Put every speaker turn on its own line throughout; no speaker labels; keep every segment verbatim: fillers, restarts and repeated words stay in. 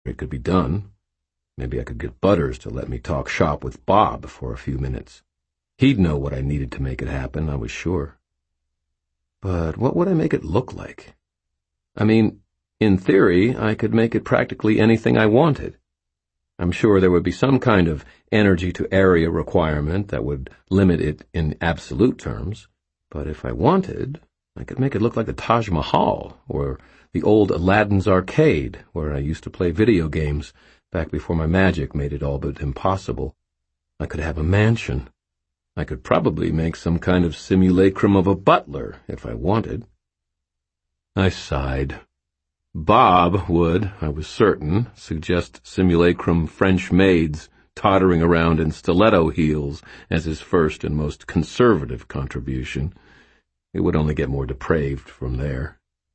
It could be done. Maybe I could get Butters to let me talk shop with Bob for a few minutes. He'd know what I needed to make it happen, I was sure. But what would I make it look like? I mean, in theory, I could make it practically anything I wanted. I'm sure there would be some kind of energy-to-area requirement that would limit it in absolute terms, but if I wanted, I could make it look like the Taj Mahal, or the old Aladdin's Arcade, where I used to play video games back before my magic made it all but impossible. I could have a mansion. I could probably make some kind of simulacrum of a butler, if I wanted. I sighed. Bob would, I was certain, suggest simulacrum French maids tottering around in stiletto heels as his first and most conservative contribution. It would only get more depraved from there.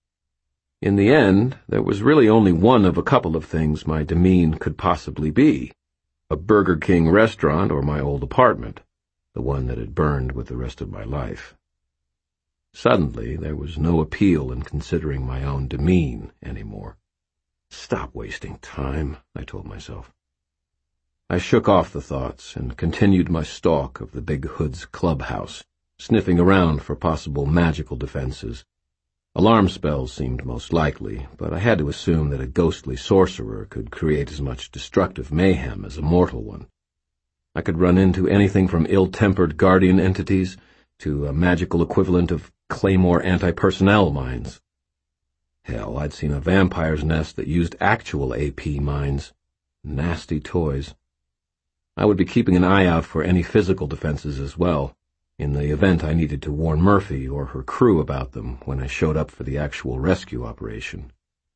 In the end, there was really only one of a couple of things my demesne could possibly be: a Burger King restaurant or my old apartment, the one that had burned with the rest of my life. Suddenly, there was no appeal in considering my own demesne anymore. Stop wasting time, I told myself. I shook off the thoughts and continued my stalk of the Big Hood's clubhouse, sniffing around for possible magical defenses. Alarm spells seemed most likely, but I had to assume that a ghostly sorcerer could create as much destructive mayhem as a mortal one. I could run into anything from ill-tempered guardian entities to a magical equivalent of Claymore anti-personnel mines. Hell, I'd seen a vampire's nest that used actual A P mines. Nasty toys. I would be keeping an eye out for any physical defenses as well, in the event I needed to warn Murphy or her crew about them when I showed up for the actual rescue operation.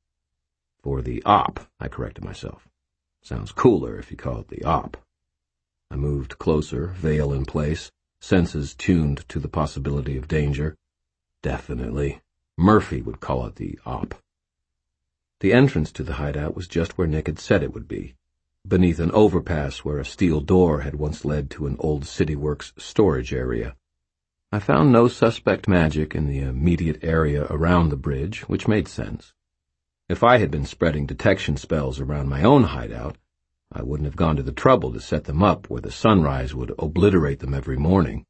For the op, I corrected myself. Sounds cooler if you call it the op. I moved closer, veil in place, senses tuned to the possibility of danger. Definitely. Murphy would call it the op. The entrance to the hideout was just where Nick had said it would be, beneath an overpass where a steel door had once led to an old CityWorks storage area. I found no suspect magic in the immediate area around the bridge, which made sense. If I had been spreading detection spells around my own hideout, I wouldn't have gone to the trouble to set them up where the sunrise would obliterate them every morning.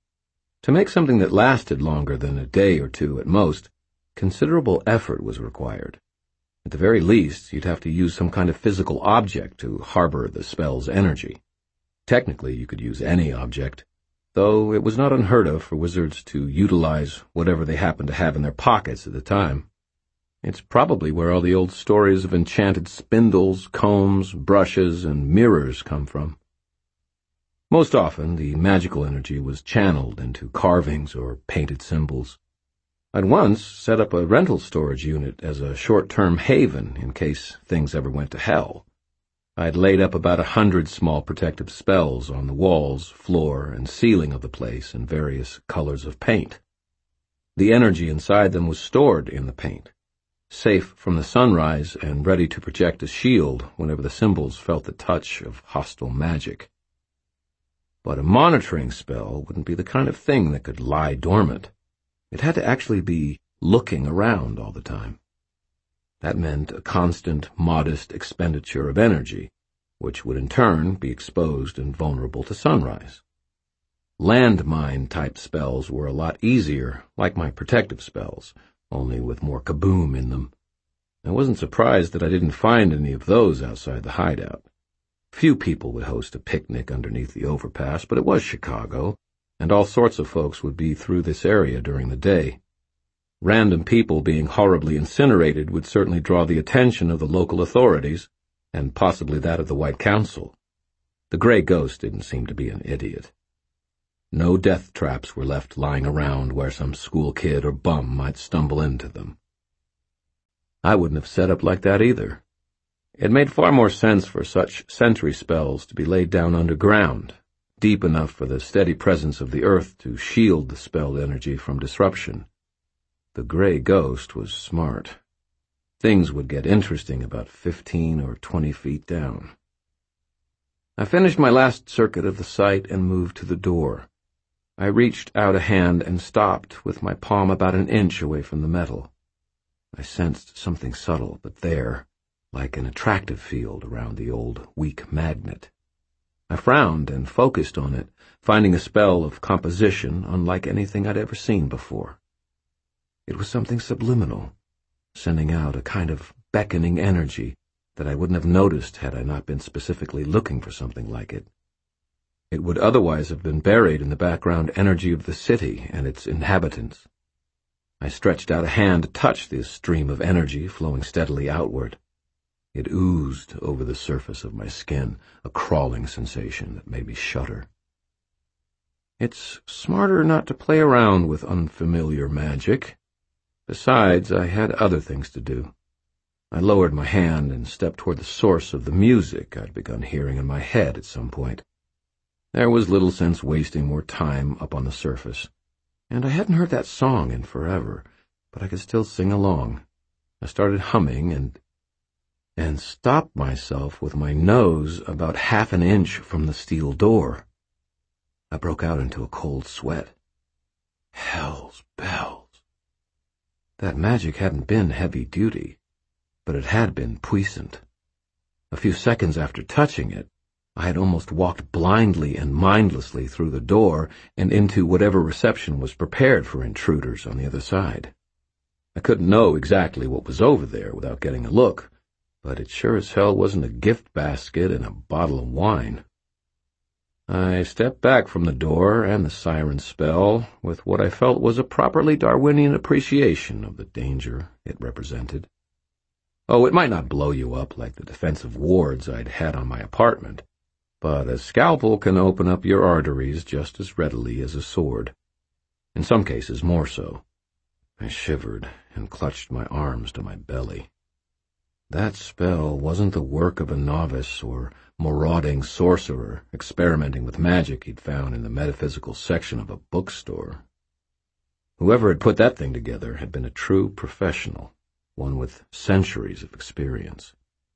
To make something that lasted longer than a day or two at most, considerable effort was required. At the very least, you'd have to use some kind of physical object to harbor the spell's energy. Technically, you could use any object, though it was not unheard of for wizards to utilize whatever they happened to have in their pockets at the time. It's probably where all the old stories of enchanted spindles, combs, brushes, and mirrors come from. Most often, the magical energy was channeled into carvings or painted symbols. I'd once set up a rental storage unit as a short-term haven in case things ever went to hell. I'd laid up about a hundred small protective spells on the walls, floor, and ceiling of the place in various colors of paint. The energy inside them was stored in the paint, safe from the sunrise and ready to project a shield whenever the symbols felt the touch of hostile magic. But a monitoring spell wouldn't be the kind of thing that could lie dormant. It had to actually be looking around all the time. That meant a constant, modest expenditure of energy, which would in turn be exposed and vulnerable to sunrise. Landmine-type spells were a lot easier, like my protective spells, only with more kaboom in them. I wasn't surprised that I didn't find any of those outside the hideout. Few people would host a picnic underneath the overpass, but it was Chicago, and all sorts of folks would be through this area during the day. Random people being horribly incinerated would certainly draw the attention of the local authorities, and possibly that of the White Council. The Gray Ghost didn't seem to be an idiot. No death traps were left lying around where some school kid or bum might stumble into them. I wouldn't have set up like that either. It made far more sense for such sentry spells to be laid down underground, deep enough for the steady presence of the earth to shield the spelled energy from disruption. The Gray Ghost was smart. Things would get interesting about fifteen or twenty feet down. I finished my last circuit of the site and moved to the door. I reached out a hand and stopped with my palm about an inch away from the metal. I sensed something subtle, but there, like an attractive field around the old weak magnet. I frowned and focused on it, finding a spell of composition unlike anything I'd ever seen before. It was something subliminal, sending out a kind of beckoning energy that I wouldn't have noticed had I not been specifically looking for something like it. It would otherwise have been buried in the background energy of the city and its inhabitants. I stretched out a hand to touch this stream of energy flowing steadily outward. It oozed over the surface of my skin, a crawling sensation that made me shudder. It's smarter not to play around with unfamiliar magic. Besides, I had other things to do. I lowered my hand and stepped toward the source of the music I'd begun hearing in my head at some point. There was little sense wasting more time up on the surface, and I hadn't heard that song in forever, but I could still sing along. I started humming and and stopped myself with my nose about half an inch from the steel door. I broke out into a cold sweat. Hell's bells. That magic hadn't been heavy-duty, but it had been puissant. A few seconds after touching it, I had almost walked blindly and mindlessly through the door and into whatever reception was prepared for intruders on the other side. I couldn't know exactly what was over there without getting a look, but it sure as hell wasn't a gift basket and a bottle of wine. I stepped back from the door and the siren spell with what I felt was a properly Darwinian appreciation of the danger it represented. Oh, it might not blow you up like the defensive wards I'd had on my apartment, but a scalpel can open up your arteries just as readily as a sword. In some cases, more so. I shivered and clutched my arms to my belly. That spell wasn't the work of a novice or marauding sorcerer experimenting with magic he'd found in the metaphysical section of a bookstore. Whoever had put that thing together had been a true professional, one with centuries of experience.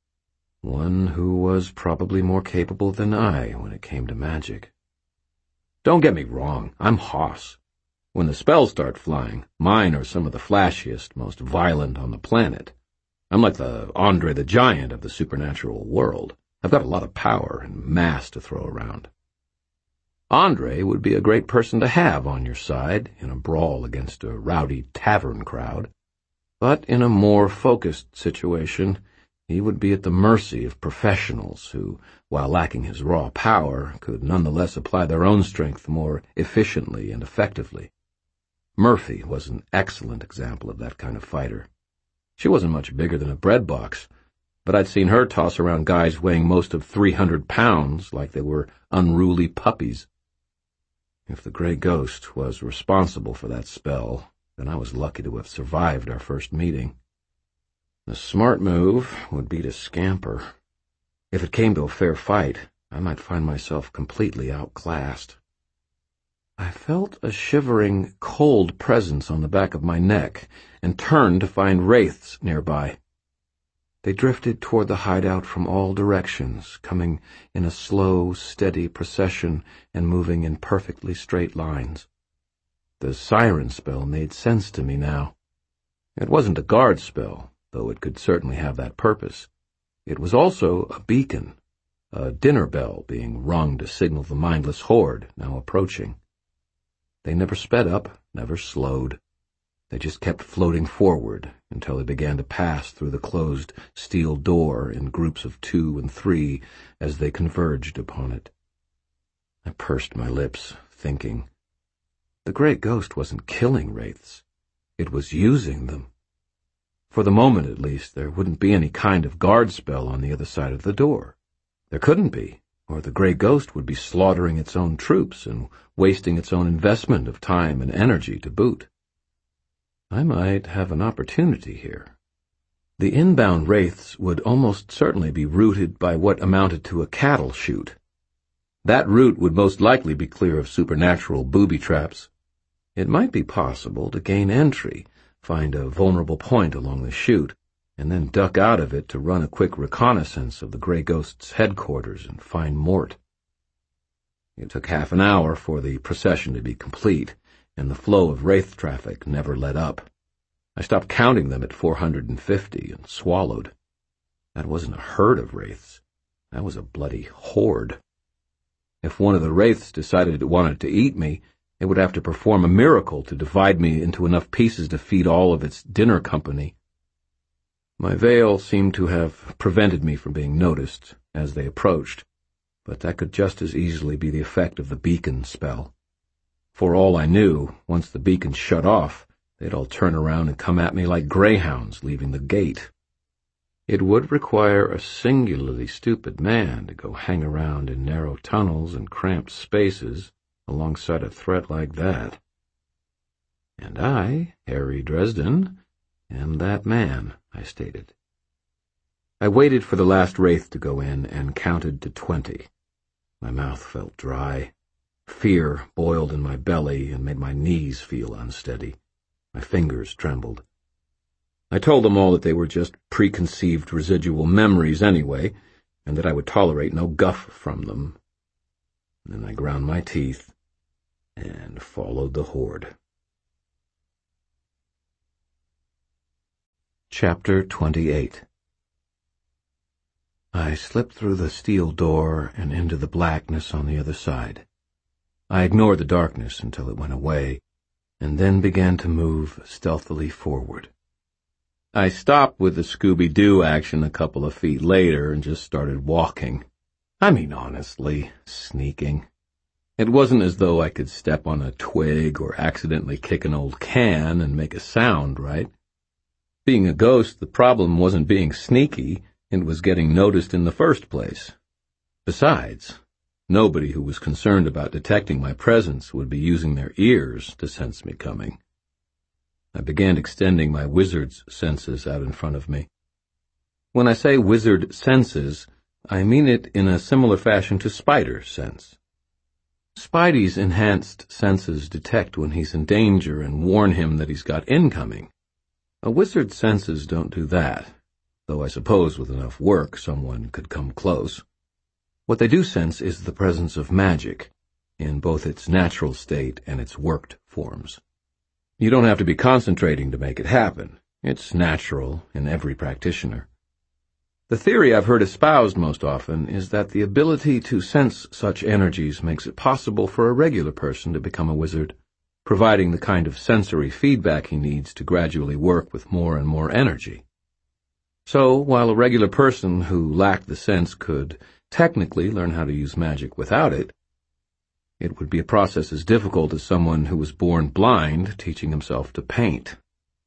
One who was probably more capable than I when it came to magic. Don't get me wrong, I'm hoss. When the spells start flying, mine are some of the flashiest, most violent on the planet. I'm like the Andre the Giant of the supernatural world. I've got a lot of power and mass to throw around. Andre would be a great person to have on your side in a brawl against a rowdy tavern crowd, but in a more focused situation, he would be at the mercy of professionals who, while lacking his raw power, could nonetheless apply their own strength more efficiently and effectively. Murphy was an excellent example of that kind of fighter. She wasn't much bigger than a bread box, but I'd seen her toss around guys weighing most of three hundred pounds like they were unruly puppies. If the Grey Ghost was responsible for that spell, then I was lucky to have survived our first meeting. The smart move would be to scamper. If it came to a fair fight, I might find myself completely outclassed. I felt a shivering, cold presence on the back of my neck and turned to find wraiths nearby. They drifted toward the hideout from all directions, coming in a slow, steady procession and moving in perfectly straight lines. The siren spell made sense to me now. It wasn't a guard spell, though it could certainly have that purpose. It was also a beacon, a dinner bell being rung to signal the mindless horde now approaching. They never sped up, never slowed. They just kept floating forward until they began to pass through the closed steel door in groups of two and three as they converged upon it. I pursed my lips, thinking. The Grey Ghost wasn't killing wraiths. It was using them. For the moment, at least, there wouldn't be any kind of guard spell on the other side of the door. There couldn't be, or the Grey Ghost would be slaughtering its own troops and wasting its own investment of time and energy to boot. I might have an opportunity here. The inbound wraiths would almost certainly be routed by what amounted to a cattle chute. That route would most likely be clear of supernatural booby traps. It might be possible to gain entry, find a vulnerable point along the chute, and then duck out of it to run a quick reconnaissance of the Grey Ghost's headquarters and find Mort. It took half an hour for the procession to be complete, and the flow of wraith traffic never let up. I stopped counting them at four hundred and fifty and swallowed. That wasn't a herd of wraiths. That was a bloody horde. If one of the wraiths decided it wanted to eat me, it would have to perform a miracle to divide me into enough pieces to feed all of its dinner company. My veil seemed to have prevented me from being noticed as they approached, but that could just as easily be the effect of the beacon spell. For all I knew, once the beacon shut off, they'd all turn around and come at me like greyhounds leaving the gate. It would require a singularly stupid man to go hang around in narrow tunnels and cramped spaces alongside a threat like that. And I, Harry Dresden, am that man, I stated. I waited for the last wraith to go in and counted to twenty. My mouth felt dry. Fear boiled in my belly and made my knees feel unsteady. My fingers trembled. I told them all that they were just preconceived residual memories anyway, and that I would tolerate no guff from them. Then I ground my teeth and followed the horde. Chapter twenty-eight. I slipped through the steel door and into the blackness on the other side. I ignored the darkness until it went away, and then began to move stealthily forward. I stopped with the Scooby-Doo action a couple of feet later and just started walking. I mean, honestly, sneaking. It wasn't as though I could step on a twig or accidentally kick an old can and make a sound, right? Being a ghost, the problem wasn't being sneaky, it was getting noticed in the first place. Besides, nobody who was concerned about detecting my presence would be using their ears to sense me coming. I began extending my wizard's senses out in front of me. When I say wizard senses, I mean it in a similar fashion to Spider's sense. Spidey's enhanced senses detect when he's in danger and warn him that he's got incoming. A wizard's senses don't do that, though I suppose with enough work someone could come close. What they do sense is the presence of magic, in both its natural state and its worked forms. You don't have to be concentrating to make it happen. It's natural in every practitioner. The theory I've heard espoused most often is that the ability to sense such energies makes it possible for a regular person to become a wizard, providing the kind of sensory feedback he needs to gradually work with more and more energy. So, while a regular person who lacked the sense could technically learn how to use magic without it, it would be a process as difficult as someone who was born blind teaching himself to paint.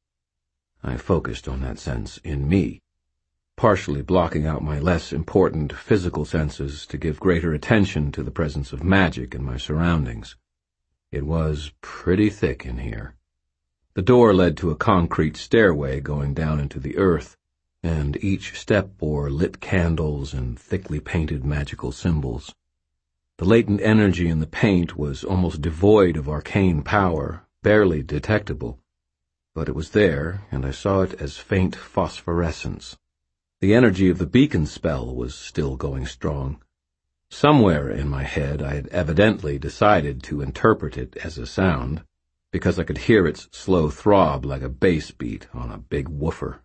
I focused on that sense in me, partially blocking out my less important physical senses to give greater attention to the presence of magic in my surroundings. It was pretty thick in here. The door led to a concrete stairway going down into the earth, and each step bore lit candles and thickly painted magical symbols. The latent energy in the paint was almost devoid of arcane power, barely detectable. But it was there, and I saw it as faint phosphorescence. The energy of the beacon spell was still going strong. Somewhere in my head I had evidently decided to interpret it as a sound, because I could hear its slow throb like a bass beat on a big woofer.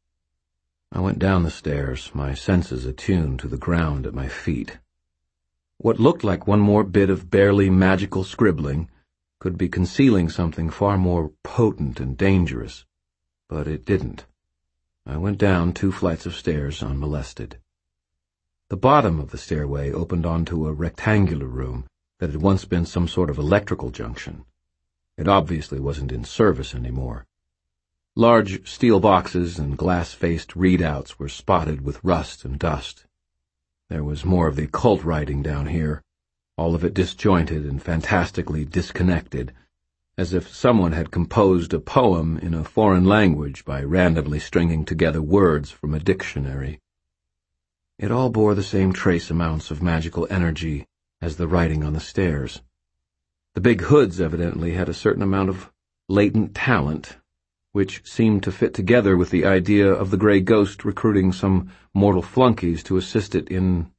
I went down the stairs, my senses attuned to the ground at my feet. What looked like one more bit of barely magical scribbling could be concealing something far more potent and dangerous, but it didn't. I went down two flights of stairs unmolested. The bottom of the stairway opened onto a rectangular room that had once been some sort of electrical junction. It obviously wasn't in service anymore. Large steel boxes and glass-faced readouts were spotted with rust and dust. There was more of the occult writing down here, all of it disjointed and fantastically disconnected, as if someone had composed a poem in a foreign language by randomly stringing together words from a dictionary. It all bore the same trace amounts of magical energy as the writing on the stairs. The big hoods evidently had a certain amount of latent talent, which seemed to fit together with the idea of the Grey Ghost recruiting some mortal flunkies to assist it in...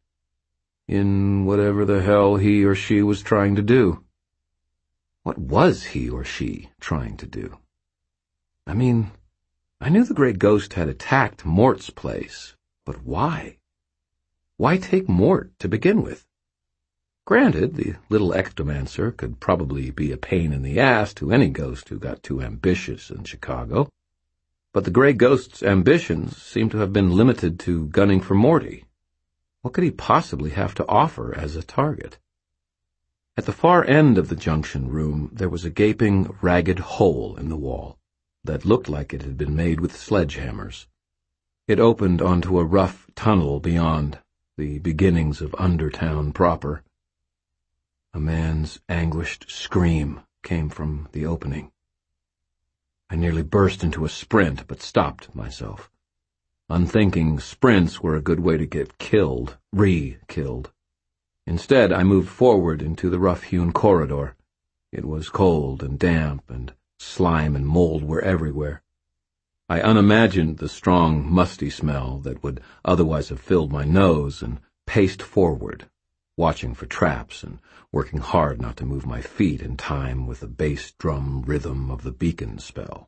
in whatever the hell he or she was trying to do. What was he or she trying to do? I mean, I knew the Grey Ghost had attacked Mort's place, But why? Why take Mort to begin with? Granted, the little ectomancer could probably be a pain in the ass to any ghost who got too ambitious in Chicago, but the Gray Ghost's ambitions seem to have been limited to gunning for Morty. What could he possibly have to offer as a target? At the far end of the junction room, there was a gaping, ragged hole in the wall that looked like it had been made with sledgehammers. It opened onto a rough tunnel beyond, the beginnings of Undertown proper. A man's anguished scream came from the opening. I nearly burst into a sprint, but stopped myself. Unthinking, sprints were a good way to get killed, re-killed. Instead, I moved forward into the rough-hewn corridor. It was cold and damp, and slime and mold were everywhere. I unimagined the strong, musty smell that would otherwise have filled my nose and paced forward, watching for traps and working hard not to move my feet in time with the bass drum rhythm of the beacon spell.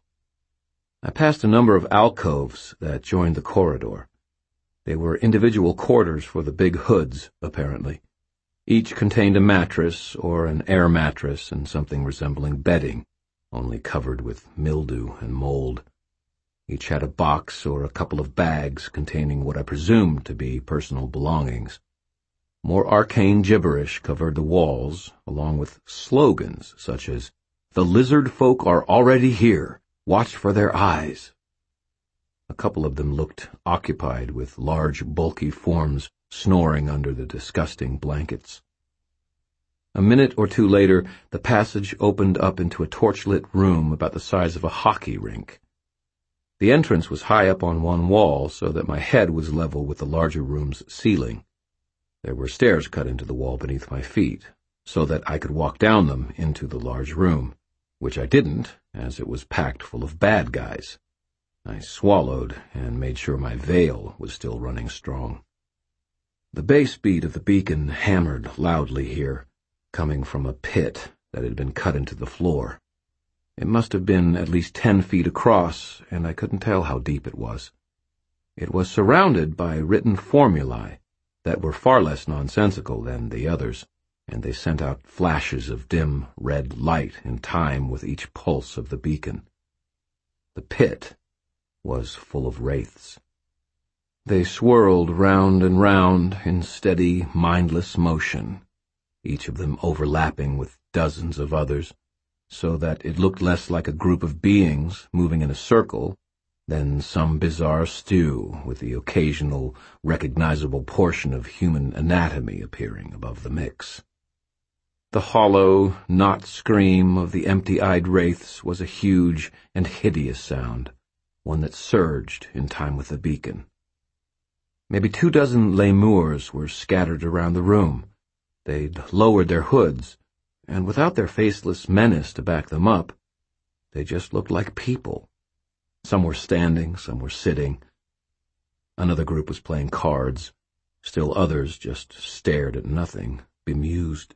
I passed a number of alcoves that joined the corridor. They were individual quarters for the big hoods, apparently. Each contained a mattress or an air mattress and something resembling bedding, only covered with mildew and mold. Each had a box or a couple of bags containing what I presumed to be personal belongings. More arcane gibberish covered the walls, along with slogans such as, "The lizard folk are already here. Watch for their eyes." A couple of them looked occupied with large, bulky forms snoring under the disgusting blankets. A minute or two later, the passage opened up into a torchlit room about the size of a hockey rink. The entrance was high up on one wall, so that my head was level with the larger room's ceiling. There were stairs cut into the wall beneath my feet, so that I could walk down them into the large room, which I didn't, as it was packed full of bad guys. I swallowed and made sure my veil was still running strong. The bass beat of the beacon hammered loudly here, coming from a pit that had been cut into the floor. It must have been at least ten feet across, and I couldn't tell how deep it was. It was surrounded by written formulae that were far less nonsensical than the others, and they sent out flashes of dim red light in time with each pulse of the beacon. The pit was full of wraiths. They swirled round and round in steady, mindless motion, each of them overlapping with dozens of others, so that it looked less like a group of beings moving in a circle than some bizarre stew with the occasional recognizable portion of human anatomy appearing above the mix. The hollow, knot scream of the empty-eyed wraiths was a huge and hideous sound, one that surged in time with the beacon. Maybe two dozen lemurs were scattered around the room. They'd lowered their hoods, and without their faceless menace to back them up, they just looked like people. Some were standing, some were sitting. Another group was playing cards. Still others just stared at nothing, bemused.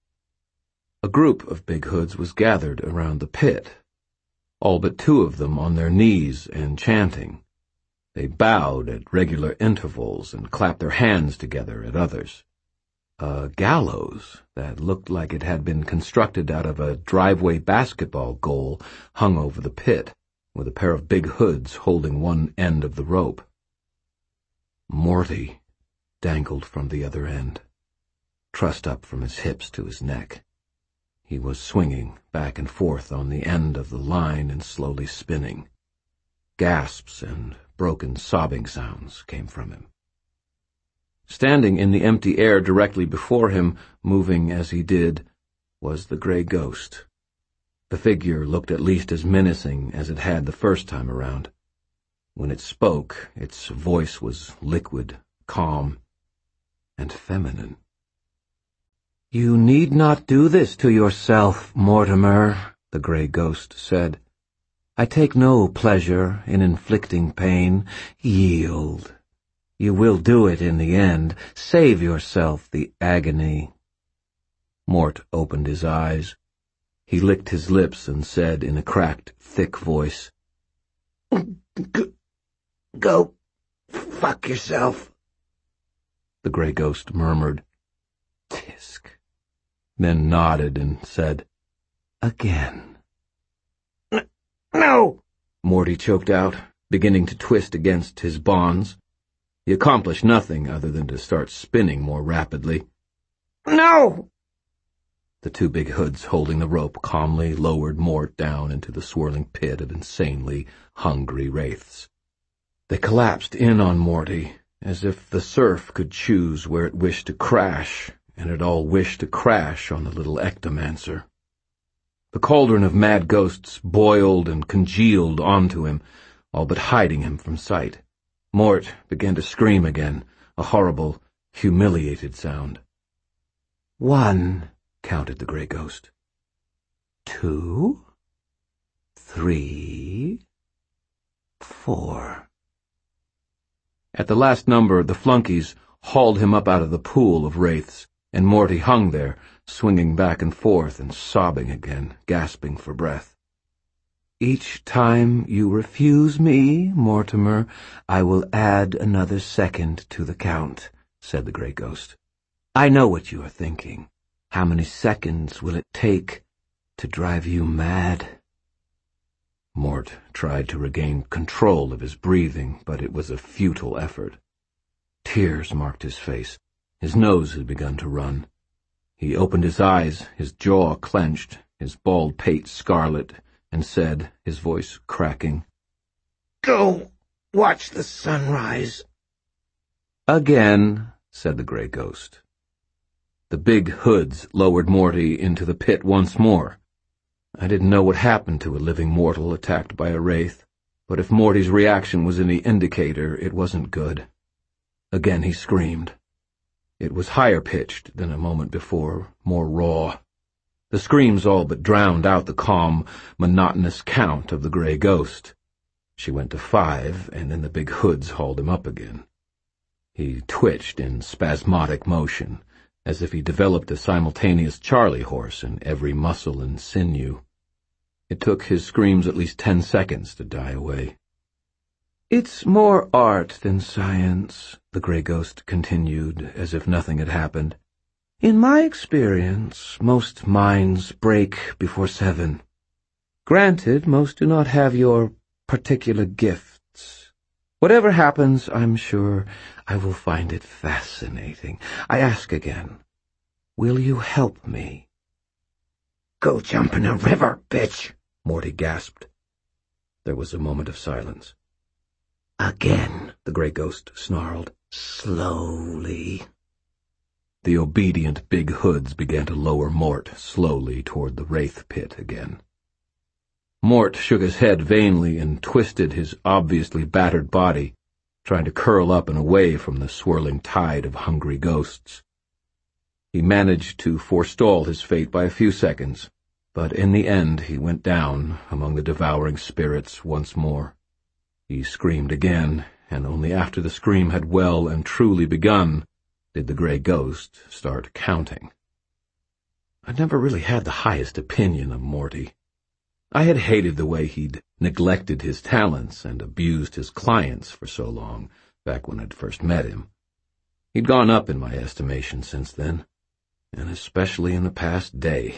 A group of big hoods was gathered around the pit, all but two of them on their knees and chanting. They bowed at regular intervals and clapped their hands together at others. A gallows that looked like it had been constructed out of a driveway basketball goal hung over the pit, with a pair of big hoods holding one end of the rope. Morty dangled from the other end, trussed up from his hips to his neck. He was swinging back and forth on the end of the line and slowly spinning. Gasps and broken sobbing sounds came from him. Standing in the empty air directly before him, moving as he did, was the Gray Ghost. The figure looked at least as menacing as it had the first time around. When it spoke, its voice was liquid, calm, and feminine. "You need not do this to yourself, Mortimer," the Gray Ghost said. "I take no pleasure in inflicting pain. Yield. You will do it in the end. Save yourself the agony." Mort opened his eyes. He licked his lips and said in a cracked, thick voice, "Go,
Fuck yourself,
the gray ghost murmured. Tisk. Then nodded and said, Again.
N- No!
Morty choked out, beginning to twist against his bonds. He accomplished nothing other than to start spinning more rapidly.
No!
The two big hoods holding the rope calmly lowered Mort down into the swirling pit of insanely hungry wraiths. They collapsed in on Morty, as if the surf could choose where it wished to crash, and it all wished to crash on the little ectomancer. The cauldron of mad ghosts boiled and congealed onto him, all but hiding him from sight. Mort began to scream again, a horrible, humiliated sound. One, counted the gray ghost. Two, three, four. At the last number, the flunkies hauled him up out of the pool of wraiths, and Morty hung there, swinging back and forth and sobbing again, gasping for breath. Each time you refuse me, Mortimer, I will add another second to the count, said the gray ghost. I know what you are thinking. How many seconds will it take to drive you mad? Mort tried to regain control of his breathing, but it was a futile effort. Tears marked his face. His nose had begun to run. He opened his eyes, his jaw clenched, his bald pate scarlet, and said, his voice cracking,
Go watch the sunrise.
Again, said the gray ghost. The big hoods lowered Morty into the pit once more. I didn't know what happened to a living mortal attacked by a wraith, but if Morty's reaction was any indicator, it wasn't good. Again he screamed. It was higher-pitched than a moment before, more raw. The screams all but drowned out the calm, monotonous count of the gray ghost. She went to five, and then the big hoods hauled him up again. He twitched in spasmodic motion, as if he developed a simultaneous Charlie horse in every muscle and sinew. It took his screams at least ten seconds to die away. It's more art than science, the gray ghost continued, as if nothing had happened. In my experience, most minds break before seven. Granted, most do not have your particular gifts. Whatever happens, I'm sure I will find it fascinating. I ask again, will you help me?
Go jump in a river, bitch,
Morty gasped. There was a moment of silence.
Again,
the gray ghost snarled.
Slowly.
The obedient big hoods began to lower Mort slowly toward the wraith pit again. Mort shook his head vainly and twisted his obviously battered body, trying to curl up and away from the swirling tide of hungry ghosts. He managed to forestall his fate by a few seconds, but in the end he went down among the devouring spirits once more. He screamed again, and only after the scream had well and truly begun did the gray ghost start counting. I'd never really had the highest opinion of Morty. I had hated the way he'd neglected his talents and abused his clients for so long, back when I'd first met him. He'd gone up in my estimation since then, and especially in the past day.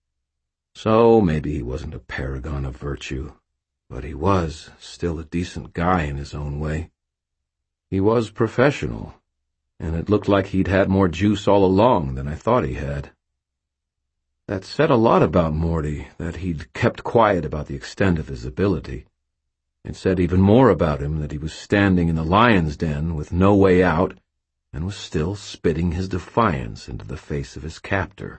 So maybe he wasn't a paragon of virtue, but he was still a decent guy in his own way. He was professional, and it looked like he'd had more juice all along than I thought he had. That said a lot about Morty, that he'd kept quiet about the extent of his ability. It said even more about him that he was standing in the lion's den with no way out and was still spitting his defiance into the face of his captor.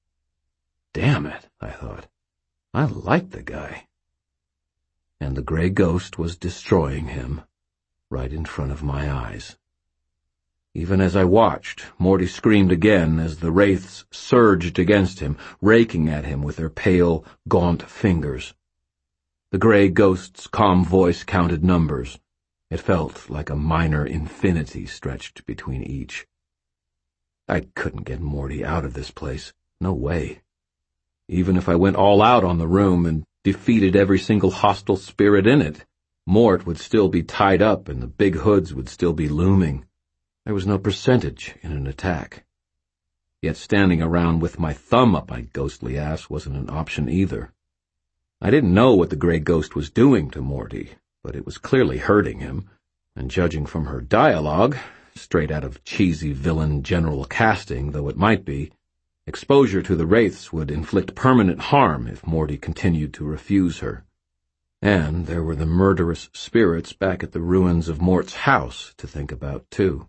Damn it, I thought. I liked the guy. And the gray ghost was destroying him, right in front of my eyes. Even as I watched, Morty screamed again as the wraiths surged against him, raking at him with their pale, gaunt fingers. The gray ghost's calm voice counted numbers. It felt like a minor infinity stretched between each. I couldn't get Morty out of this place. No way. Even if I went all out on the room and defeated every single hostile spirit in it, Mort would still be tied up and the big hoods would still be looming. There was no percentage in an attack. Yet standing around with my thumb up my ghostly ass wasn't an option either. I didn't know what the Grey Ghost was doing to Morty, but it was clearly hurting him, and judging from her dialogue, straight out of cheesy villain general casting though it might be, exposure to the wraiths would inflict permanent harm if Morty continued to refuse her. And there were the murderous spirits back at the ruins of Mort's house to think about, too.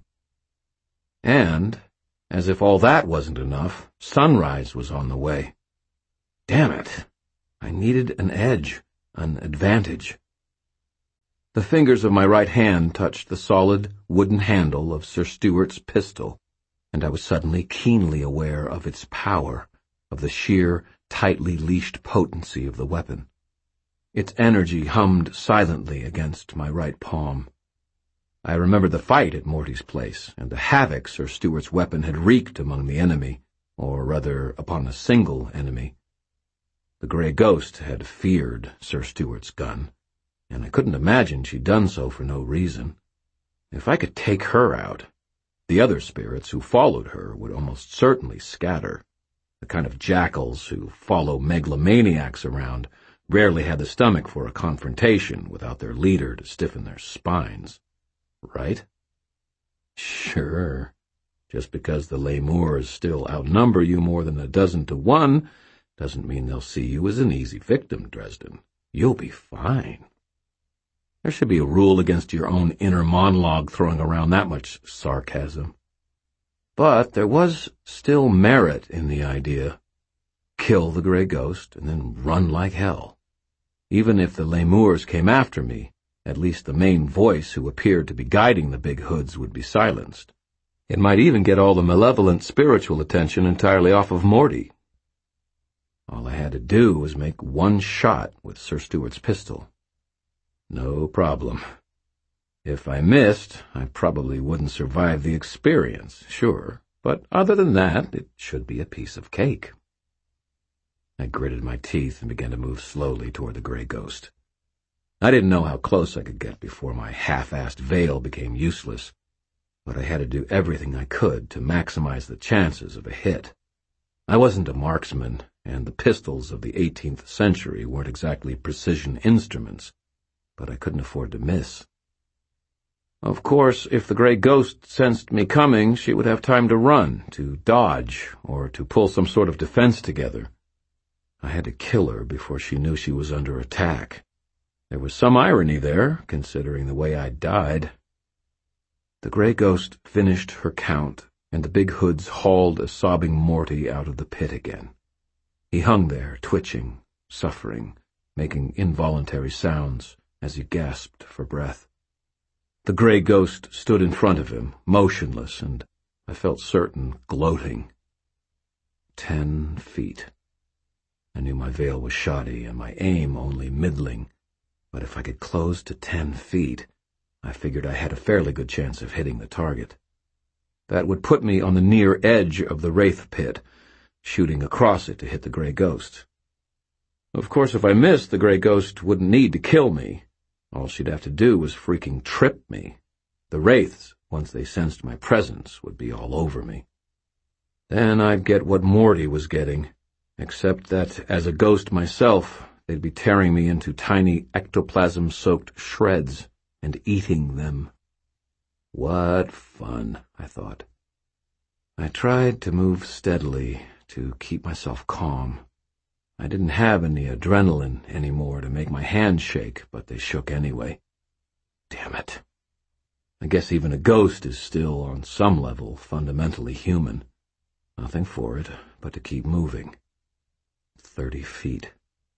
And, as if all that wasn't enough, sunrise was on the way. Damn it! I needed an edge, an advantage. The fingers of my right hand touched the solid wooden handle of Sir Stuart's pistol, and I was suddenly keenly aware of its power, of the sheer, tightly leashed potency of the weapon. Its energy hummed silently against my right palm. I remembered the fight at Morty's place, and the havoc Sir Stuart's weapon had wreaked among the enemy, or rather upon a single enemy. The Grey Ghost had feared Sir Stuart's gun, and I couldn't imagine she'd done so for no reason. If I could take her out, the other spirits who followed her would almost certainly scatter. The kind of jackals who follow megalomaniacs around rarely had the stomach for a confrontation without their leader to stiffen their spines. Right? Sure. Just because the Lemurs still outnumber you more than a dozen to one doesn't mean they'll see you as an easy victim, Dresden. You'll be fine. There should be a rule against your own inner monologue throwing around that much sarcasm. But there was still merit in the idea. Kill the Grey Ghost and then run like hell. Even if the Lemurs came after me, at least the main voice who appeared to be guiding the big hoods would be silenced. It might even get all the malevolent spiritual attention entirely off of Morty. All I had to do was make one shot with Sir Stuart's pistol. No problem. If I missed, I probably wouldn't survive the experience, sure, but other than that, it should be a piece of cake. I gritted my teeth and began to move slowly toward the Grey Ghost. I didn't know how close I could get before my half-assed veil became useless, but I had to do everything I could to maximize the chances of a hit. I wasn't a marksman, and the pistols of the eighteenth century weren't exactly precision instruments, but I couldn't afford to miss. Of course, if the Grey Ghost sensed me coming, she would have time to run, to dodge, or to pull some sort of defense together. I had to kill her before she knew she was under attack. There was some irony there, considering the way I'd died. The Grey Ghost finished her count, and the big hoods hauled a sobbing Morty out of the pit again. He hung there, twitching, suffering, making involuntary sounds as he gasped for breath. The Grey Ghost stood in front of him, motionless, and I felt certain, gloating. Ten feet. I knew my veil was shoddy and my aim only middling, but if I could close to ten feet, I figured I had a fairly good chance of hitting the target. That would put me on the near edge of the wraith pit, shooting across it to hit the Grey Ghost. Of course, if I missed, the Grey Ghost wouldn't need to kill me. All she'd have to do was freaking trip me. The wraiths, once they sensed my presence, would be all over me. Then I'd get what Morty was getting, except that, as a ghost myself, they'd be tearing me into tiny ectoplasm-soaked shreds and eating them. What fun, I thought. I tried to move steadily, to keep myself calm. I didn't have any adrenaline anymore to make my hands shake, but they shook anyway. Damn it. I guess even a ghost is still, on some level, fundamentally human. Nothing for it but to keep moving. Thirty feet.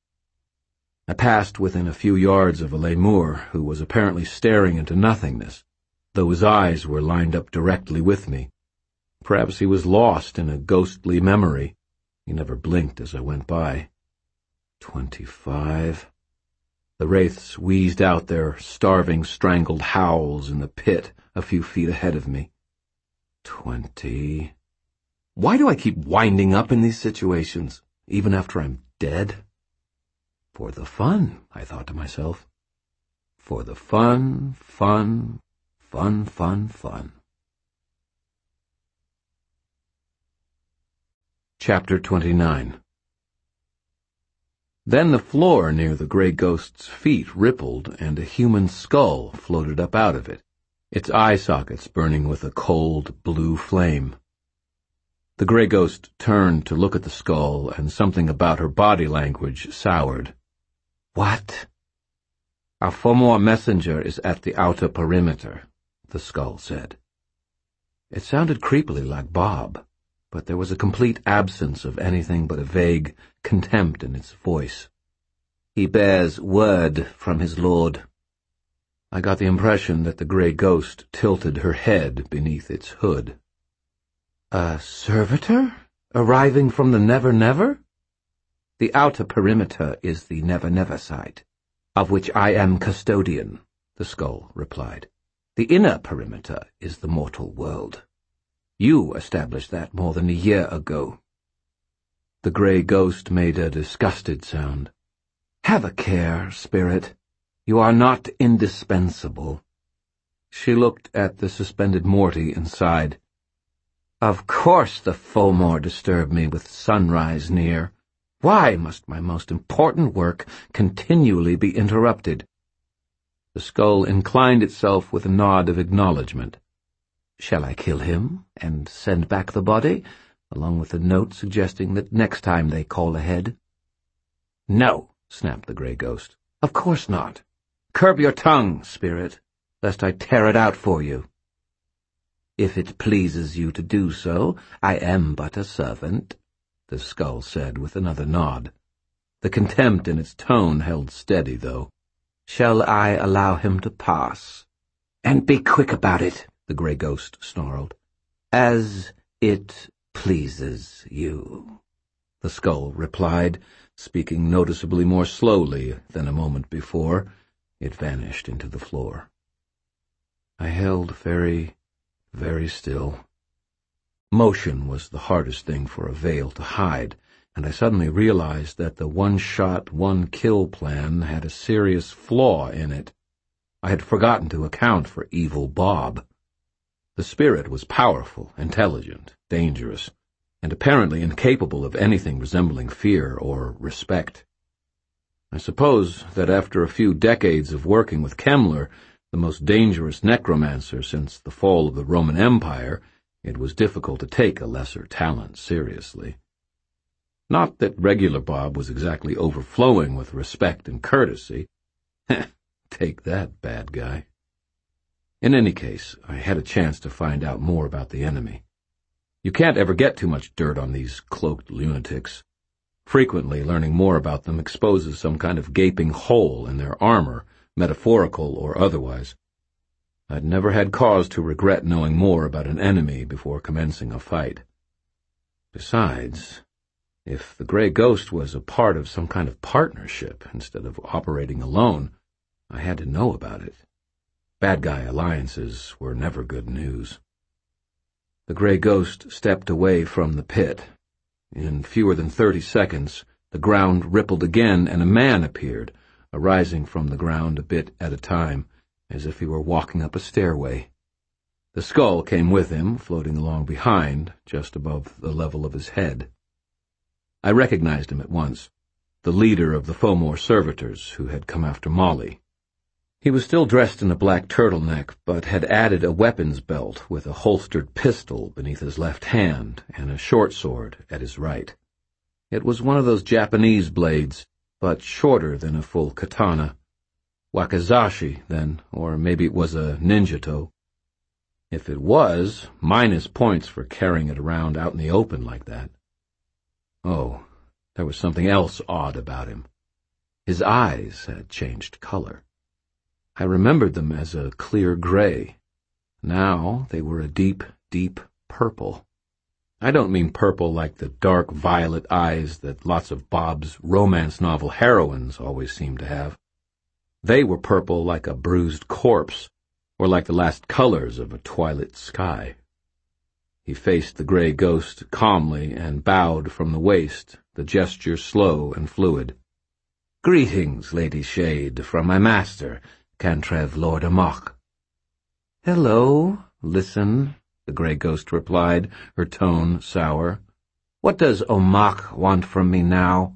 I passed within a few yards of a Lemur who was apparently staring into nothingness, though his eyes were lined up directly with me. Perhaps he was lost in a ghostly memory. He never blinked as I went by. Twenty-five. The wraiths wheezed out their starving, strangled howls in the pit a few feet ahead of me. Twenty. Why do I keep winding up in these situations, even after I'm dead? For the fun, I thought to myself. for the fun, fun, fun, fun, fun. Chapter twenty-nine. Then the floor near the gray ghost's feet rippled, and a human skull floated up out of it, its eye sockets burning with a cold blue flame. The gray ghost turned to look at the skull, and something about her body language soured. "What?" "Our Fomor messenger is at the outer perimeter," the skull said. It sounded creepily like Bob, but there was a complete absence of anything but a vague contempt in its voice. "He bears word from his lord." I got the impression that the gray ghost tilted her head beneath its hood. "A servitor? Arriving from the Never Never?" "The outer perimeter is the Never Never site, of which I am custodian," the skull replied. "The inner perimeter is the mortal world. You established that more than a year ago." The gray ghost made a disgusted sound. "Have a care, spirit. You are not indispensable." She looked at the suspended Morty and sighed. "Of course the Fomor disturb me with sunrise near. Why must my most important work continually be interrupted?" The skull inclined itself with a nod of acknowledgement. "Shall I kill him and send back the body, along with a note suggesting that next time they call ahead?" "No," snapped the gray ghost. "Of course not. Curb your tongue, spirit, lest I tear it out for you." "If it pleases you to do so, I am but a servant," the skull said with another nod. The contempt in its tone held steady, though. "Shall I allow him to pass?" "And be quick about it," the gray ghost snarled. "As it pleases you," the skull replied, speaking noticeably more slowly than a moment before. It vanished into the floor. I held very, very still. Motion was the hardest thing for a veil to hide, and I suddenly realized that the one-shot, one-kill plan had a serious flaw in it. I had forgotten to account for Evil Bob. The spirit was powerful, intelligent, dangerous, and apparently incapable of anything resembling fear or respect. I suppose that after a few decades of working with Kemmler, the most dangerous necromancer since the fall of the Roman Empire, it was difficult to take a lesser talent seriously. Not that regular Bob was exactly overflowing with respect and courtesy. Take that, bad guy. In any case, I had a chance to find out more about the enemy. You can't ever get too much dirt on these cloaked lunatics. Frequently, learning more about them exposes some kind of gaping hole in their armor, metaphorical or otherwise. I'd never had cause to regret knowing more about an enemy before commencing a fight. Besides, if the Gray Ghost was a part of some kind of partnership instead of operating alone, I had to know about it. Bad guy alliances were never good news. The Gray Ghost stepped away from the pit. In fewer than thirty seconds, the ground rippled again, and a man appeared, arising from the ground a bit at a time, as if he were walking up a stairway. The skull came with him, floating along behind, just above the level of his head. I recognized him at once, the leader of the Fomor servitors who had come after Molly. He was still dressed in a black turtleneck, but had added a weapons belt with a holstered pistol beneath his left hand and a short sword at his right. It was one of those Japanese blades, but shorter than a full katana. Wakizashi, then, or maybe it was a ninjato. If it was, minus points for carrying it around out in the open like that. Oh, there was something else odd about him. His eyes had changed color. I remembered them as a clear gray. Now they were a deep, deep purple. I don't mean purple like the dark violet eyes that lots of Bob's romance novel heroines always seem to have. They were purple like a bruised corpse, or like the last colors of a twilit sky. He faced the Gray Ghost calmly and bowed from the waist, the gesture slow and fluid. "Greetings, Lady Shade, from my master,
Cantrev Lord Amok. Hello, listen, the grey ghost replied, her tone sour. What does Omok want from me now?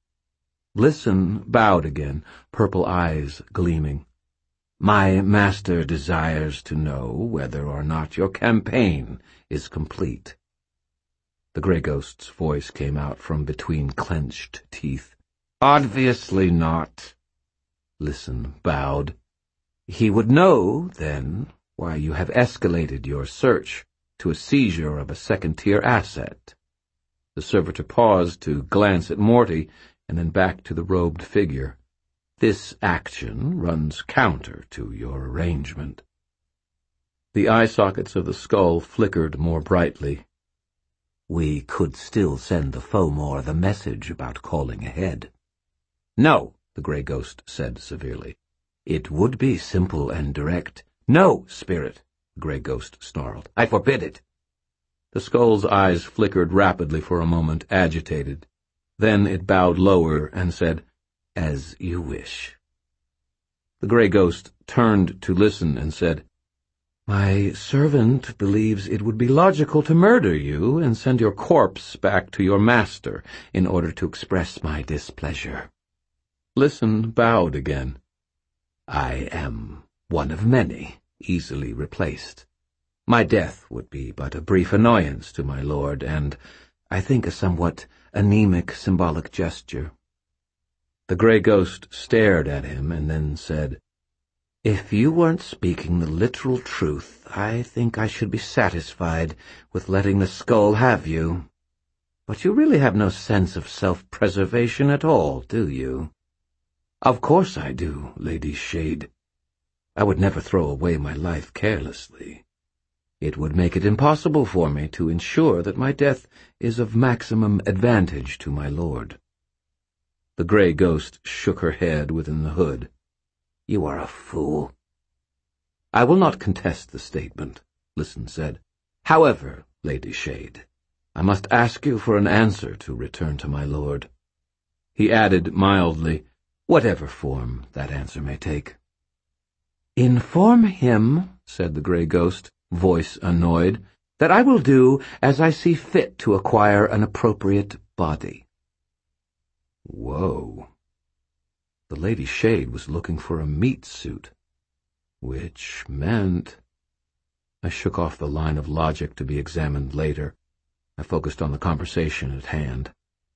Listen bowed again, purple eyes gleaming. My master desires to know whether or not your campaign is complete. The grey ghost's voice came out from between clenched teeth. Obviously not. Listen bowed. He would know, then, why you have escalated your search to a seizure of a second-tier asset. The servitor paused to glance at Morty and then back to the robed figure. This action runs counter to your arrangement. The eye sockets of the skull flickered more brightly. We could still send the Fomor the message about calling ahead. No, the grey ghost said severely. It would be simple and direct. No, spirit, the grey ghost snarled. I forbid it. The skull's eyes flickered rapidly for a moment, agitated. Then it bowed lower and said, As you wish. The grey ghost turned to listen and said, My servant believes it would be logical to murder you and send your corpse back to your master in order to express my displeasure. Listen bowed again. I am one of many, easily replaced. My death would be but a brief annoyance to my lord, and, I think, a somewhat anemic symbolic gesture. The grey ghost stared at him and then said, If you weren't speaking the literal truth, I think I should be satisfied with letting the skull have you. But you really have no sense of self-preservation at all, do you? Of course I do, Lady Shade. I would never throw away my life carelessly. It would make it impossible for me to ensure that my death is of maximum advantage to my lord. The grey ghost shook her head within the hood. You are a fool. I will not contest the statement, Listen said. However, Lady Shade, I must ask you for an answer to return to my lord. He added mildly, whatever form that answer may take. Inform him, said the grey ghost, voice annoyed, that I will do as I see fit to acquire an appropriate body. Whoa. The Lady Shade was looking for a meat suit, which meant... I shook off the line of logic to be examined later. I focused on the conversation at hand.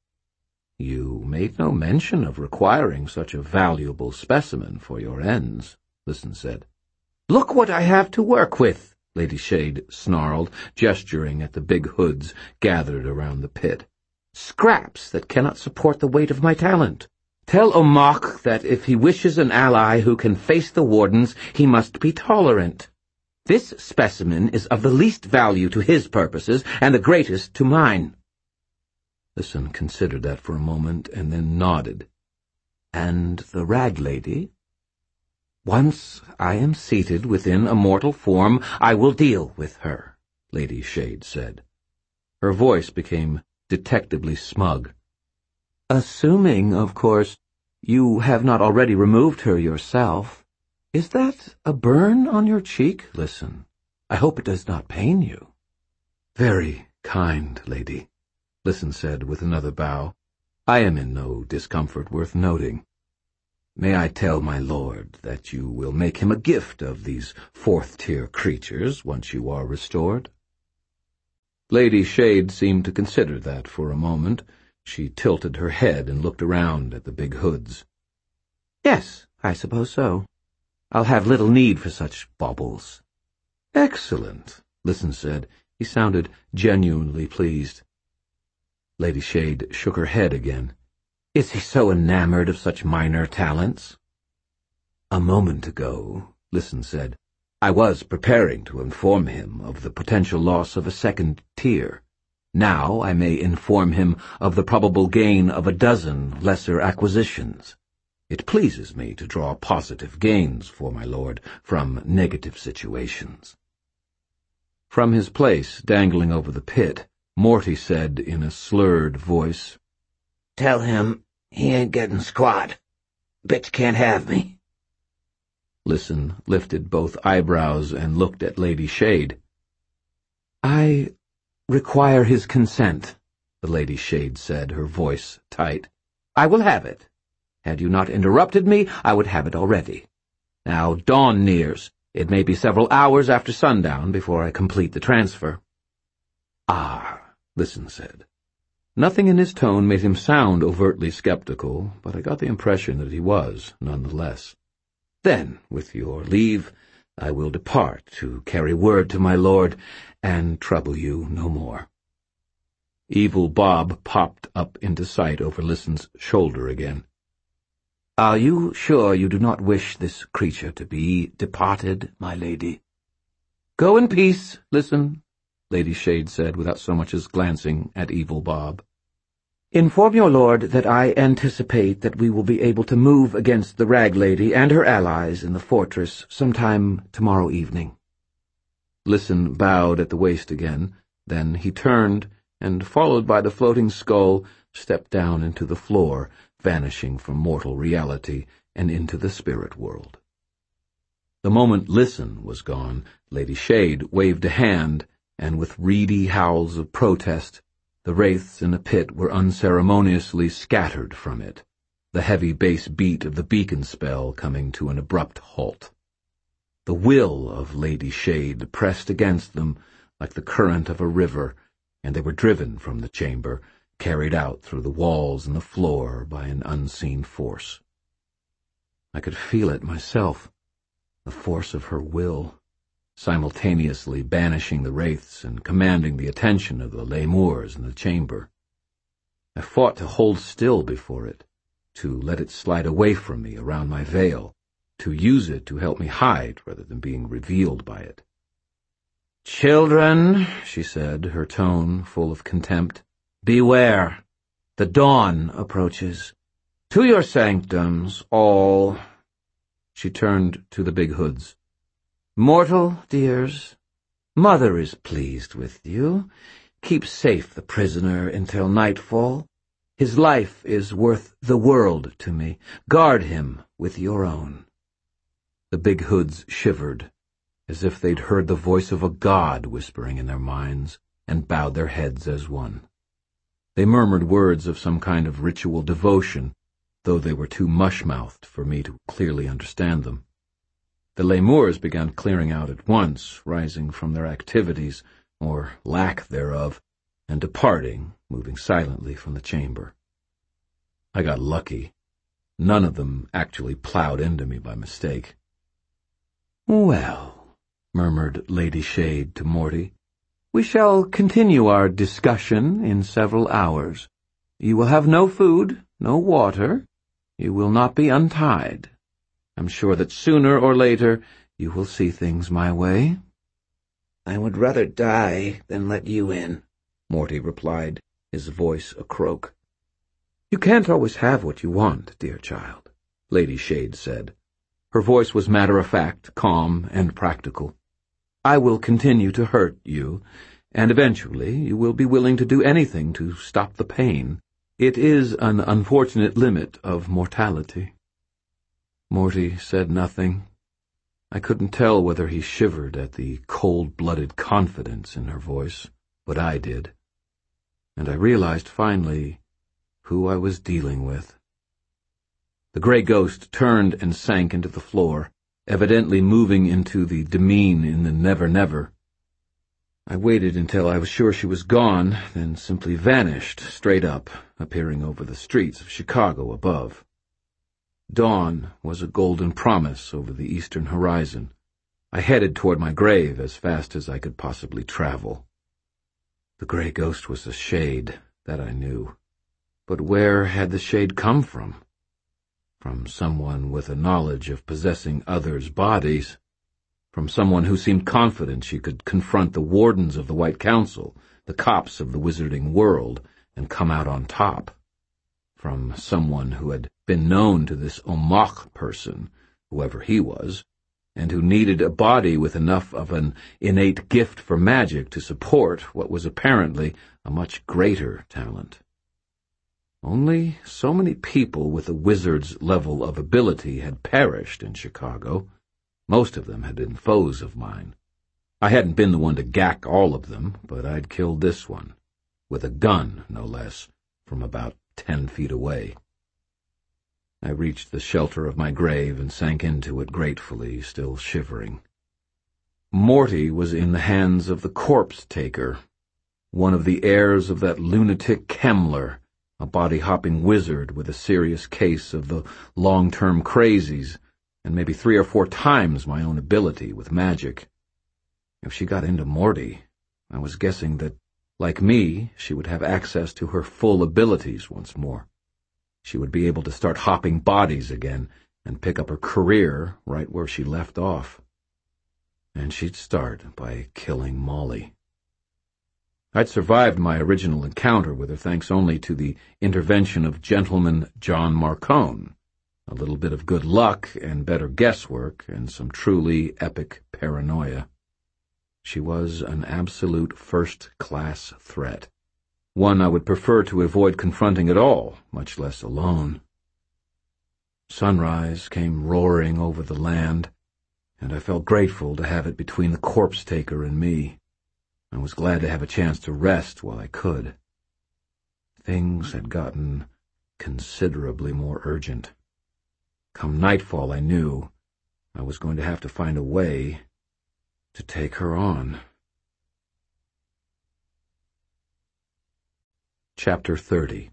You made no mention of requiring such a valuable specimen for your ends, Listen said. Look what I have to work with, Lady Shade snarled, gesturing at the big hoods gathered around the pit. Scraps that cannot support the weight of my talent. Tell Omok that if he wishes an ally who can face the wardens, he must be tolerant. This specimen is of the least value to his purposes and the greatest to mine. Listen considered that for a moment and then nodded. And the rag lady? Once I am seated within a mortal form, I will deal with her, Lady Shade said. Her voice became detectably smug. Assuming, of course, you have not already removed her yourself. Is that a burn on your cheek? Listen, I hope it does not pain you. Very kind, lady, Listen said with another bow. I am in no discomfort worth noting. May I tell my lord that you will make him a gift of these fourth-tier creatures once you are restored? Lady Shade seemed to consider that for a moment. She tilted her head and looked around at the big hoods. Yes, I suppose so. I'll have little need for such baubles. Excellent, Listen said. He sounded genuinely pleased. Lady Shade shook her head again. Is he so enamored of such minor talents? A moment ago, Listen said, I was preparing to inform him of the potential loss of a second tier. Now I may inform him of the probable gain of a dozen lesser acquisitions. It pleases me to draw positive gains for my lord from negative situations. From his place, dangling over the pit, Morty said in a slurred voice,
Tell him he ain't getting squat. Bitch can't have me.
Listen lifted both eyebrows and looked at Lady Shade. "I require his consent," the Lady Shade said, her voice tight. "I will have it. Had you not interrupted me, I would have it already. Now dawn nears. It may be several hours after sundown before I complete the transfer." "Ah," Listen said. Nothing in his tone made him sound overtly skeptical, but I got the impression that he was, nonetheless. "Then, with your leave, I will depart to carry word to my lord, and trouble you no more." Evil Bob popped up into sight over Listen's shoulder again. "Are you sure you do not wish this creature to be departed, my lady?" "Go in peace, Listen," Lady Shade said, without so much as glancing at Evil Bob. "Inform your lord that I anticipate that we will be able to move against the Rag Lady and her allies in the fortress sometime tomorrow evening." Listen bowed at the waist again, then he turned, and, followed by the floating skull, stepped down into the floor, vanishing from mortal reality and into the spirit world. The moment Listen was gone, Lady Shade waved a hand, and with reedy howls of protest, the wraiths in the pit were unceremoniously scattered from it, the heavy bass beat of the beacon spell coming to an abrupt halt. The will of Lady Shade pressed against them like the current of a river, and they were driven from the chamber, carried out through the walls and the floor by an unseen force. I could feel it myself, the force of her will, simultaneously banishing the wraiths and commanding the attention of the Lemurs in the chamber. I fought to hold still before it, to let it slide away from me around my veil, to use it to help me hide rather than being revealed by it. "Children," she said, her tone full of contempt, "beware. The dawn approaches. To your sanctums, all." She turned to the big hoods. "Mortal dears, Mother is pleased with you. Keep safe the prisoner until nightfall. His life is worth the world to me. Guard him with your own." The big hoods shivered, as if they'd heard the voice of a god whispering in their minds, and bowed their heads as one. They murmured words of some kind of ritual devotion, though they were too mush-mouthed for me to clearly understand them. The Lemurs began clearing out at once, rising from their activities, or lack thereof, and departing, moving silently from the chamber. I got lucky. None of them actually plowed into me by mistake. "Well," murmured Lady Shade to Morty, "we shall continue our discussion in several hours. You will have no food, no water. You will not be untied. I'm sure that sooner or later you will see things my way."
"I would rather die than let you in," Morty replied, his voice a croak.
"You can't always have what you want, dear child," Lady Shade said. Her voice was matter-of-fact, calm, and practical. "I will continue to hurt you, and eventually you will be willing to do anything to stop the pain. It is an unfortunate limit of mortality." Morty said nothing. I couldn't tell whether he shivered at the cold-blooded confidence in her voice, but I did. And I realized finally who I was dealing with. The gray ghost turned and sank into the floor, evidently moving into the demesne in the Never-Never. I waited until I was sure she was gone, then simply vanished straight up, appearing over the streets of Chicago above. Dawn was a golden promise over the eastern horizon. I headed toward my grave as fast as I could possibly travel. The gray ghost was a shade, that I knew. But where had the shade come from? From someone with a knowledge of possessing others' bodies. From someone who seemed confident she could confront the wardens of the White Council, the cops of the wizarding world, and come out on top. From someone who had been known to this Omach person, whoever he was, and who needed a body with enough of an innate gift for magic to support what was apparently a much greater talent. Only so many people with a wizard's level of ability had perished in Chicago, Most of them had been foes of mine. I hadn't been the one to gack all of them, but I'd killed this one, with a gun, no less, from about ten feet away. I reached the shelter of my grave and sank into it gratefully, still shivering. Morty was in the hands of the corpse-taker, one of the heirs of that lunatic Kemmler, a body-hopping wizard with a serious case of the long-term crazies, and maybe three or four times my own ability with magic. If she got into Morty, I was guessing that, like me, she would have access to her full abilities once more. She would be able to start hopping bodies again and pick up her career right where she left off. And she'd start by killing Molly. I'd survived my original encounter with her thanks only to the intervention of Gentleman John Marcone, a little bit of good luck and better guesswork, and some truly epic paranoia. She was an absolute first-class threat, one I would prefer to avoid confronting at all, much less alone. Sunrise came roaring over the land, and I felt grateful to have it between the corpse-taker and me. I was glad to have a chance to rest while I could. Things had gotten considerably more urgent. Come nightfall, I knew I was going to have to find a way to take her on. Chapter thirty.